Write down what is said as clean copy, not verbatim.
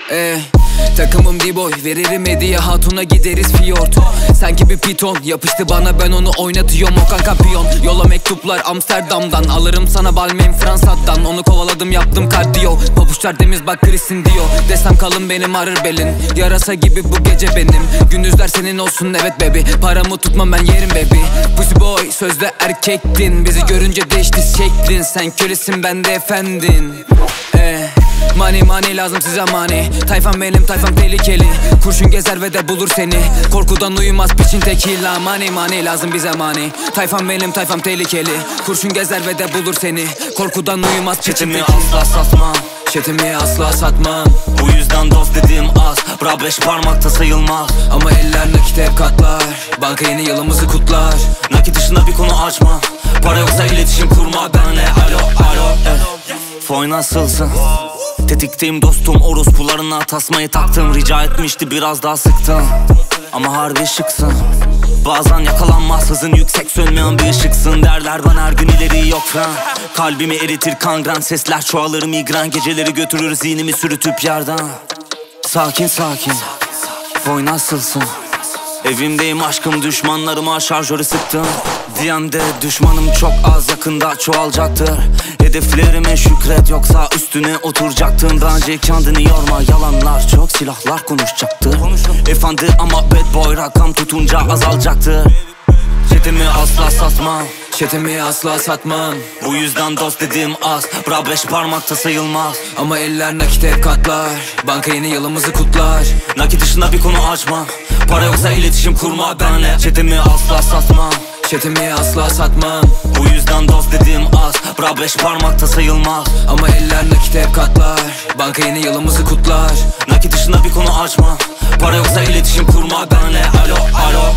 Takımım D-boy, veririm hediye hatuna, gideriz fiyort. Sanki bir piton yapıştı bana, ben onu oynatıyorum o kampiyon. Yola mektuplar Amsterdam'dan, alırım sana Balmain Fransa'dan. Onu kovaladım yaptım kardiyo, pabuçlar temiz bak Chris'in diyor. Desem kalın benim ağrır belin, yarasa gibi bu gece benim. Gündüzler senin olsun evet baby, paramı tutmam ben yerim baby. Pussy boy sözde erkektin, bizi görünce değişti şeklin. Sen kölesin ben de efendin. Money money lazım size money. Tayfam benim tayfam tehlikeli, kurşun gezer ve de bulur seni. Korkudan uyumaz piçin tekila. Money money lazım bize money. Tayfam benim tayfam tehlikeli, kurşun gezer ve de bulur seni. Korkudan uyumaz piçin tekila. Çetimi asla satmam, çetimi asla satmam. bu yüzden dost dediğim az, bra 5 parmakta sayılmaz. Ama eller nakit hep katlar, banka yeni yılımızı kutlar. Nakit dışında bir konu açma, para yoksa iletişim kurma benle. Alo alo Foy nasılsın? Tetikteyim dostum, orospularına tasmayı taktım. Rica etmişti biraz daha sıktım, ama harbi şıksın. Bazen yakalanmaz hızın yüksek, sönmeyen bir ışıksın. Derler bana her gün ileri yok fren. Kalbimi eritir kangren, sesler çoğalır migren. Geceleri götürür zihnimi sürütüp yerden. Sakin sakin, Foy nasılsın? Evimdeyim aşkım, düşmanlarıma şarjörü sıktım. DM'de düşmanım çok az, yakında çoğalacaktır. Hedeflerime şükret, yoksa üstüne oturacaktım. Bence kendini yorma, yalanlar çok, silahlar konuşacaktır. Efendi ama bad boy, rakam tutunca azalacaktır. Çetimi asla satmam, çetimi asla satmam. bu yüzden dost dediğim az, bra 5 parmakta sayılmaz. Ama eller nakit hep katlar, banka yeni yılımızı kutlar. Nakit dışında bir konu açma, para yoksa iletişim kurma benle. Çetimi asla satmam, çetimi asla satmam. bu yüzden dost dediğim az, bra 5 parmakta sayılmaz. Ama eller nakit hep katlar, banka yeni yılımızı kutlar. Nakit dışında bir konu açma, para yoksa iletişim kurma benle. Alo alo